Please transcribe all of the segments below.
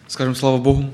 Скажемо слава Богу.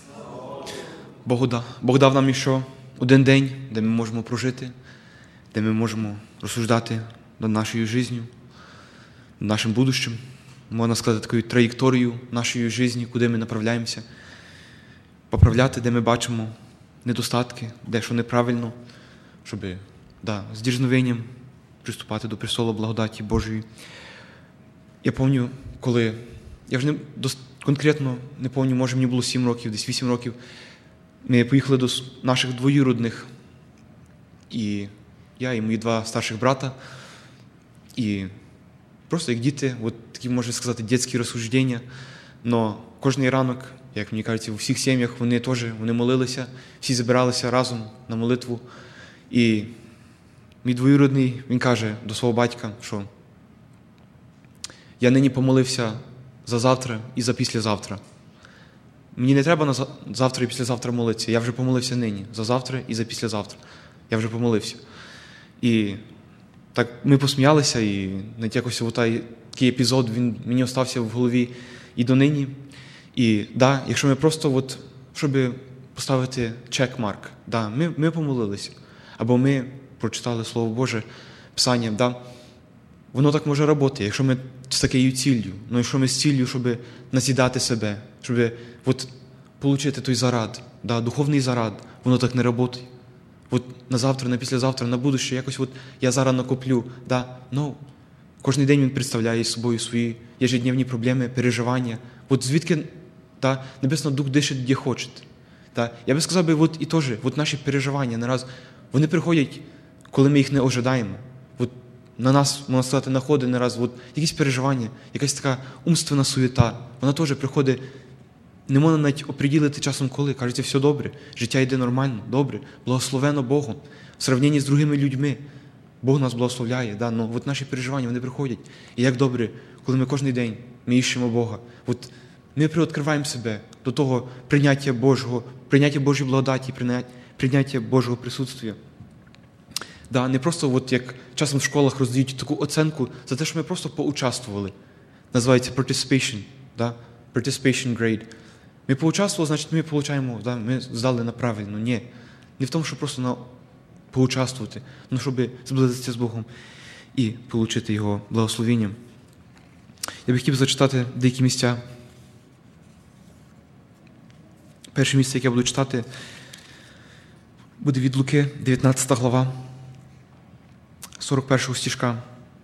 Бог дав нам ще один день, де ми можемо прожити, де ми можемо розсуждати над нашою життю, над нашим будущим, можна сказати, такою траєкторією нашої житті, куди ми направляємося, поправляти, де ми бачимо недостатки, де що неправильно, щоб з діржновенням приступати до престолу благодаті Божої. Я пам'ятаю, коли, я вже конкретно не пам'ятаю, може мені було 7 років, десь 8 років, ми поїхали до наших двоюродних, і я, і мої 2 старших брата, і просто як діти, от такі, можна сказати, дитячі розсуждення, но кожний ранок, як мені кажуть, у всіх сім'ях вони молилися, всі збиралися разом на молитву, і мій двоюродний, він каже до свого батька, що я нині помолився за завтра і за післязавтра. Мені не треба на завтра і післязавтра молитися. Я вже помолився нині. За завтра і за післязавтра. Я вже помолився. І так ми посміялися, і навіть якось такий епізод, він мені остався в голові і донині. І якщо ми просто, щоб поставити чек-марк, ми помолилися, або ми прочитали Слово Боже, Писання, воно так може працювати, якщо ми з такою ціллю. Ну, якщо ми з ціллю, щоб назідати себе, щоб отримати той зарад, духовний зарад, воно так не працює. На завтра, на післязавтра, на будуще, якось я зараз накоплю. Кожен день він представляє собою свої ежедневні проблеми, переживання. Звідки Небесний Дух дишить, де хоче. Я би сказав, і теж, наші переживання нараз, вони приходять, коли ми їх не ожидаємо. На нас, можна сказати, находить не раз якісь переживання, якась така умственна суєта. Вона теж приходить, не можна навіть оприділити часом коли. Кажеться, все добре, життя йде нормально, добре, благословено Богом. В сравненні з другими людьми Бог нас благословляє. Наші переживання, вони приходять. І як добре, коли ми кожен день ми іщемо Бога. Ми приоткриваємо себе до того прийняття Божого, прийняття Божої благодаті, прийняття Божого присутствия. Не просто, як часом в школах роздають таку оценку за те, що ми просто поучаствували. Називається participation, participation grade. Ми поучаствували, значить ми получаємо, ми здали на правильно. Ні. Не в тому, щоб просто поучаствувати, але щоб зблизитися з Богом і отримати Його благословіння. Я би хотів зачитати деякі місця. Перше місце, яке я буду читати, буде від Луки, 19 глава. 41 стишка.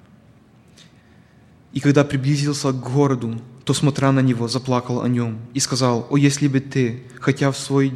«И когда приблизился к городу, то, смотря на него, заплакал о нем и сказал: «О, если бы ты, хотя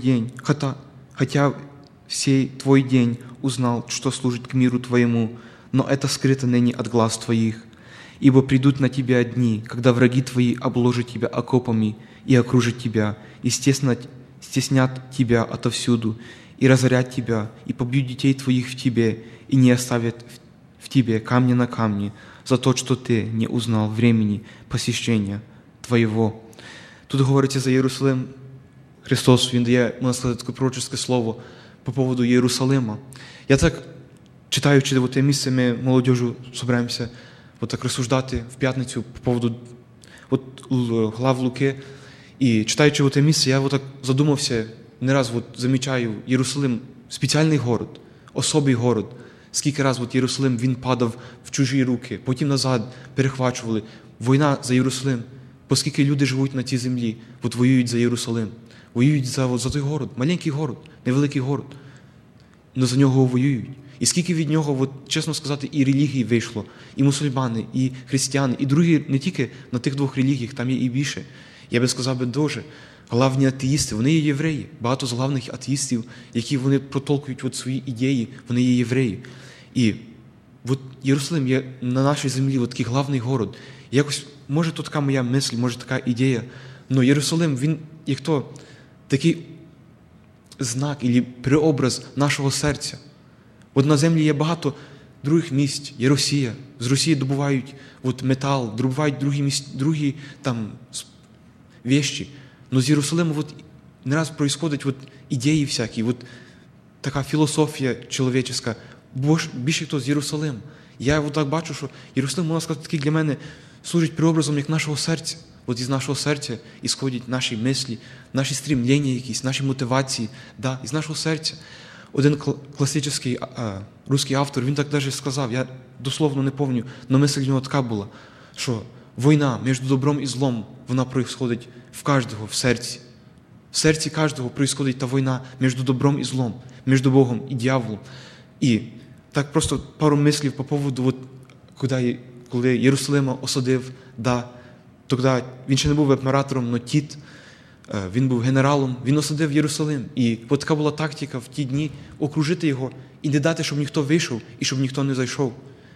всей твой день узнал, что служит к миру твоему, но это скрыто ныне от глаз твоих. Ибо придут на тебя дни, когда враги твои обложат тебя окопами и окружат тебя, и стеснят тебя отовсюду, и разорят тебя, и побьют детей твоих в тебе, и не оставят в тебе камня на камне за то, что ты не узнал времени посещения твоего». Тут говориться за Єрусалим. Христос, Він дає, можна сказати, таке пророчеське слово по поводу Єрусалима. Я так, читаючи те місце, ми молодежу збираємося так розсуждати в п'ятницю по поводу глав Луки. І читаючи те місце, я так задумався, не раз замічаю, Єрусалим – спеціальний город, особий город. Скільки раз Єрусалим, він падав в чужі руки, потім назад перехвачували. Війна за Єрусалим. Оскільки люди живуть на цій землі, воюють за Єрусалим. Воюють за той город. Маленький город, невеликий город. Но за нього воюють. І скільки від нього, чесно сказати, і релігій вийшло, і мусульмани, і християни, і другі, не тільки на тих 2 релігіях, там є і більше. Я би сказав дуже. Главні атеїсти, вони є євреї. Багато з главних атеїстів, які вони протолкують свої ідеї, вони є євреї. І Єрусалим є на нашій землі такий главний город. І якось, може, то така моя мисль, може, така ідея, але Єрусалим, він як то такий знак або преобраз нашого серця. На землі є багато других місць. Є Росія. З Росії добувають метал, добувають другі там вещи. Но з Єрусалиму не раз происходять ідеї всякі, така філософія чоловіческа. Більше хто з Єрусалим. Я так бачу, що Єрусалим, можна сказати, такий для мене служить преобразом як нашого серця. От із нашого серця ісходять наші мислі, наші стрімлення якісь, наші мотивації, да, із нашого серця. Один класичний русський автор, він так навіть сказав, я дословно не пам'ятаю, але мисль в нього така була, що війна між добром і злом, вона происходить в кожного в серці. В серці кожного происходить та війна між добром і злом, між Богом і дьяволом. І так просто пару мислів по поводу, коли Єрусалима осадив, да, тоді він ще не був імператором, але Тіт, він був генералом, він осадив Єрусалим. І от така була тактика в ті дні окружити його і не дати, щоб ніхто вийшов і щоб ніхто не зайшов.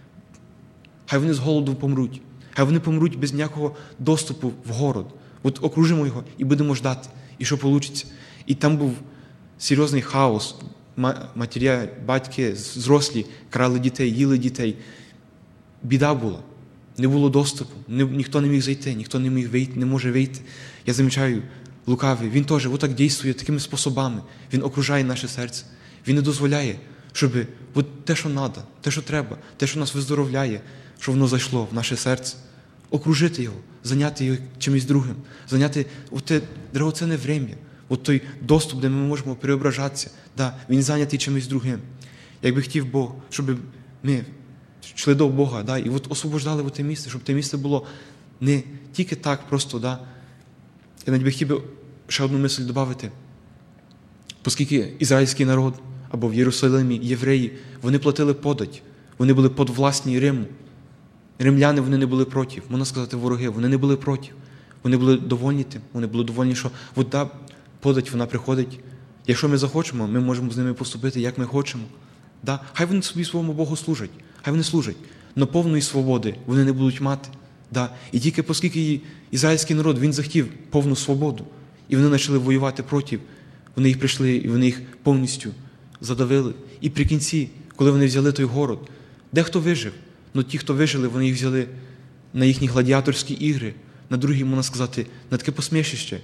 Хай вони з голоду помруть. Хай вони помруть без ніякого доступу в город. От окружимо його і будемо ждати. І що вийде. І там був серйозний хаос. Матері, батьки, зрослі, крали дітей, їли дітей. Біда була. Не було доступу. Ніхто не міг зайти, ніхто не міг вийти, не може вийти. Я замічаю, лукавий, він теж отак дійствує такими способами. Він окружає наше серце. Він не дозволяє, щоб от те, що треба, те, що треба, те, що нас виздоровляє, щоб воно зайшло в наше серце. Окружити його, зайняти його чимось другим, зайняти те дорогоцінне время, от той доступ, де ми можемо переображатися, да, він зайнятий чимось другим. Якби хотів Бог, щоб ми йшли до Бога, да, і от освобождали те місце, щоб те місце було не тільки так просто, да. Я навіть би хотів би ще одну мисль додати. Оскільки ізраїльський народ, або в Єрусалимі євреї, вони платили подать, вони були подвласні Риму. Римляни, вони не були проти, можна сказати, вороги, вони не були проти. Вони були довольні тим, вони були довольні, що вода, подать, вона приходить. Якщо ми захочемо, ми можемо з ними поступити, як ми хочемо. Да? Хай вони собі своєму Богу служать, хай вони служать, але повної свободи вони не будуть мати. Да? І тільки оскільки ізраїльський народ, він захотів повну свободу, і вони почали воювати проти, вони їх прийшли, і вони їх повністю задавили. І при кінці, коли вони взяли той город, дехто вижив, але ті, хто вижили, вони їх взяли на їхні гладіаторські ігри, на другі, можна сказати, на таке посмішище,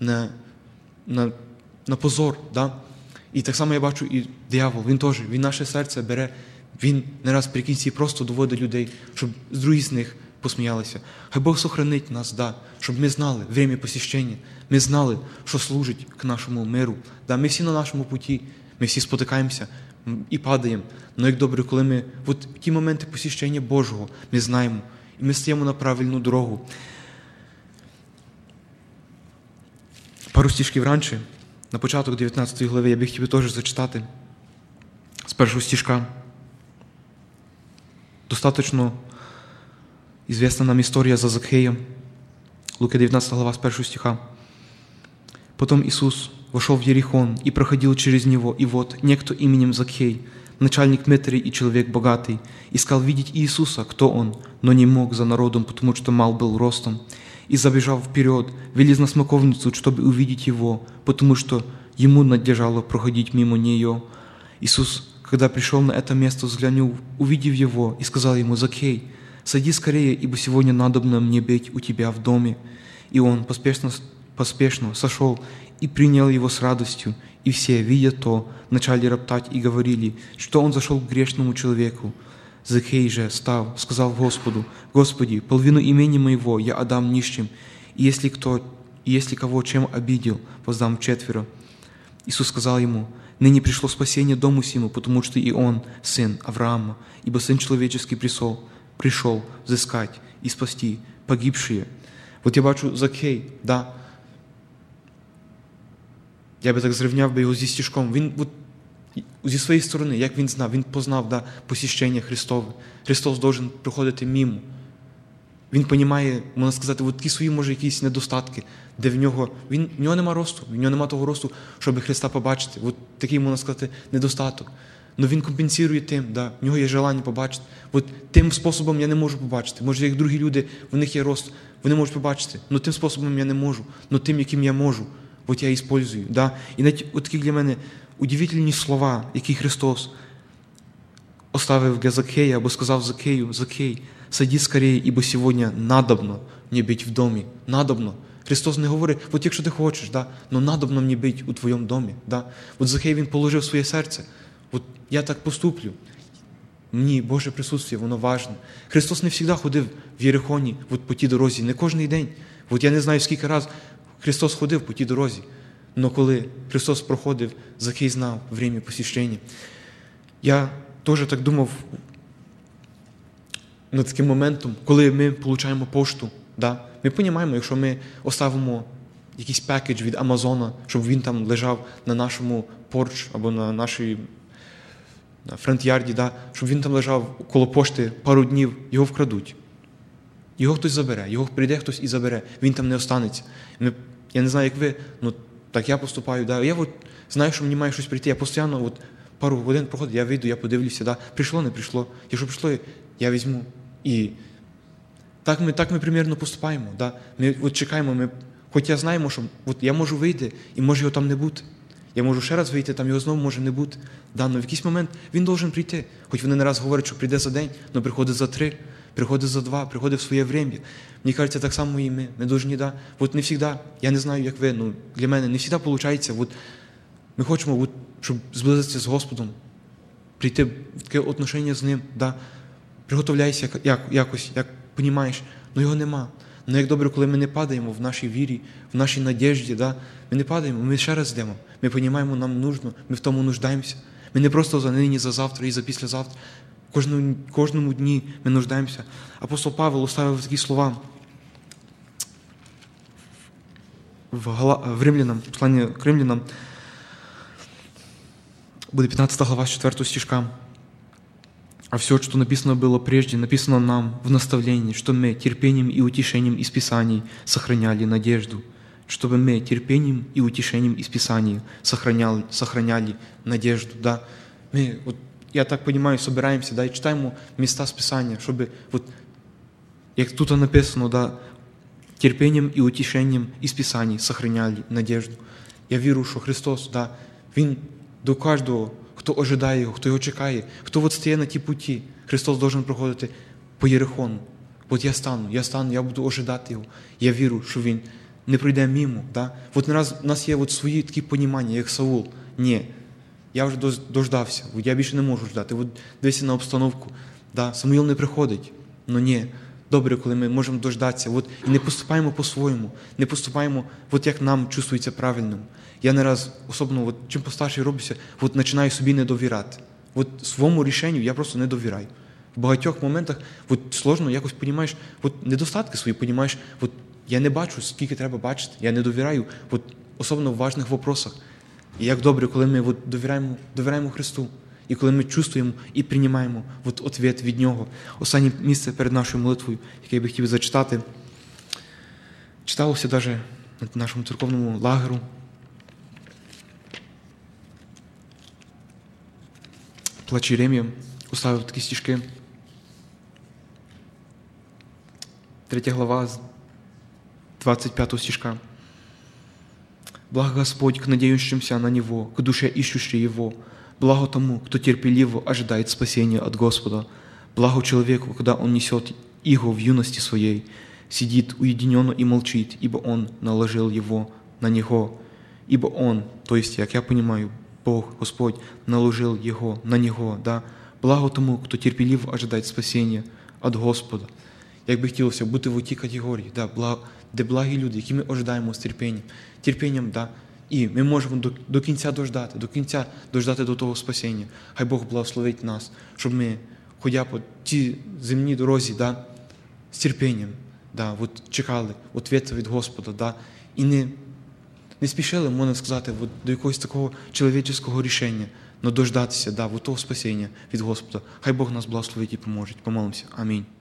на позор. Да? І так само я бачу і диявол, він наше серце бере, він не раз при кінці просто доводить людей, щоб з других з них посміялися. Хай Бог сохранить нас, да, щоб ми знали время посіщення, ми знали, що служить к нашому миру. Да, ми всі на нашому путі, ми всі спотикаємося і падаємо. Але як добре, коли ми в ті моменти посіщення Божого ми знаємо, і ми стаємо на правильну дорогу. Пару стишків раніше, на початок 19 глави, я би хотів теж зачитати з першого стишка. Достаточно известна нам история за Закхеем. Луки 19 глава с 1 стиха. «Потом Иисус вошел в Ерихон и проходил через него, и вот некто именем Закхей, начальник мытарей и человек богатый, искал видеть Иисуса, кто он, но не мог за народом, потому что мал был ростом, и, забежав вперед, вылез на смоковницу, чтобы увидеть его, потому что ему надлежало проходить мимо нее. Иисус, когда пришел на это место, взглянул, увидев его, и сказал ему: Закхей, сойди скорее, ибо сегодня надобно мне быть у тебя в доме. И он поспешно сошел и принял его с радостью. И все, видя то, начали роптать и говорили, что он зашел к грешному человеку. Закхей же, став, сказал Господу: Господи, половину имени моего я отдам нищим, и если кого чем обидел, воздам четверо. Иисус сказал ему: ныне пришло спасение дому сему, потому что и он сын Авраама, ибо Сын Человеческий пришел взыскать и спасти погибшие». От я бачу Закхей, да. Я би так зрівняв би його зі стишком. Він зі своєї сторони, як він знав, він познав, да, посіщення Христове. Христос должен проходити мимо. Він розуміє, можна сказати, от ті свої, може, якісь недостатки, де в нього нема росту, в нього нема того росту, щоб Христа побачити. От такий, можна сказати, недостаток. Но він компенсує тим, да, в нього є бажання побачити. От тим способом я не можу побачити. Може, як другі люди, в них є рост, вони можуть побачити, але тим способом я не можу. Но тим, яким я можу, от я використовую. Да. І навіть от такі для мене удивительні слова, які Христос оставив для Закхея, або сказав Закхею: Закхей, сойди скорее, ибо сегодня надобно мне быть в домі. Надобно. Христос не говорить: от якщо ти хочеш, да, но надобно мені бути у твоєму домі. Да. От Закхей, він положив своє серце. От я так поступлю. Мені Боже присутствие, воно важне. Христос не завжди ходив в Єрихоні, по тій дорозі, не кожен день. Я не знаю, скільки разів Христос ходив по тій дорозі. Но коли Христос проходив, Закхей знав время посвящення. Я теж так думав над таким моментом, коли ми отримуємо пошту. Да? Ми розуміємо, якщо ми оставимо якийсь пакетж від Амазона, щоб він там лежав на нашому порч або на нашій фронт-ярді, да? Щоб він там лежав коло пошти пару днів, його вкрадуть. Його хтось забере, його прийде хтось і забере, він там не останеться. Я не знаю, як ви, так я поступаю. Да? Я знаю, що мені має щось прийти, я постійно пару годин проходить, я вийду, я подивлюся, да? Прийшло, не прийшло. Якщо прийшло, я візьму. І так ми примірно поступаємо. Да? Ми чекаємо, хоч я знаємо, що я можу вийти, і може його там не бути. Я можу ще раз вийти, там його знову може не бути. Да, но в якийсь момент він должен прийти. Хоч вони не раз говорять, що прийде за день, але приходить за 3, приходить за 2, приходить в своє время. Мені кажеться, так само і ми. Ми повинні, да. Не завжди, я не знаю, як ви, для мене не завжди виходить. Ми хочемо, щоб зблизитися з Господом, прийти в таке отношення з Ним, да. Приготовляйся якось, як розумієш, але його нема. Але як добре, коли ми не падаємо в нашій вірі, в нашій надіжді, да? Ми не падаємо, ми ще раз йдемо. Ми розуміємо, нам нужно, ми в тому нуждаємося. Ми не просто за нині, за завтра і за післязавтра. Кожному дні ми нуждаємося. Апостол Павел оставив такі слова в Римлянам, посланні к Римлянам, буде 15 глава, 4 стишка. А все, что написано было прежде, написано нам в наставлении, что мы терпением и утешением из Писаний сохраняли надежду, чтобы мы терпением и утешением из Писаний сохраняли надежду. Да? Мы, я так понимаю, собираемся, да, и читаем места с Писания, чтобы, как тут написано, да, терпением и утешением из Писаний сохраняли надежду. Я вірю, що Христос, да, Він до кожного, хто ожидає Його, хто Його чекає, хто стає на ті путі, Христос должен проходити по Єрихону. Я стану, я буду ожидати Його. Я вірю, що Він не пройде мимо. Да? Не раз у нас є свої такі понімання, як Саул. Ні, я вже дождався, я більше не можу ждати. Дивися на обстановку. Да? Самуїл не приходить. Но ні, добре, коли ми можемо дождатися. І не поступаємо по-своєму, не поступаємо, як нам чувствується правильним. Я не раз, особливо, чим постарше роблюся, починаю собі не довіряти. Своєму рішенню я просто не довіряю. В багатьох моментах сложно якось, розумієш, недостатки свої, розумієш, я не бачу, скільки треба бачити, я не довіряю, особливо в важних вопросах. І як добре, коли ми довіряємо Христу, і коли ми чувствуємо і приймаємо відповідь від Нього. Останнє місце перед нашою молитвою, яке я би хотів зачитати, читалося навіть на нашому церковному лагеру. Плач Єремія уставив такі стишки. 3 глава, 25 стишка. «Благо Господь к надеющимся на Него, к душе ищущей Его, благо тому, кто терпеливо ожидает спасения от Господа, благо человеку, когда он несет иго в юности своей, сидит уединенно и молчит, ибо Он наложил его на него». Ибо Он, то есть, как я понимаю, Бог, Господь, наложил его на Него, да? Благо тому, хто терпеливо ожидає спасіння від Господа. Як би хотілося бути в тій категорії, да? Де благі люди, які ми ожидаємо з терпінням, да? І ми можемо до кінця дождати до того спасіння. Хай Бог благословить нас, щоб ми, ходя по цій земній дорозі, да? З терпінням, да? Чекали відповіді від Господа, да? І не спішили, можна сказати, до якогось такого чоловічого рішення, але дождатися, того спасіння від Господа. Хай Бог нас благословить і поможе. Помолимося. Амінь.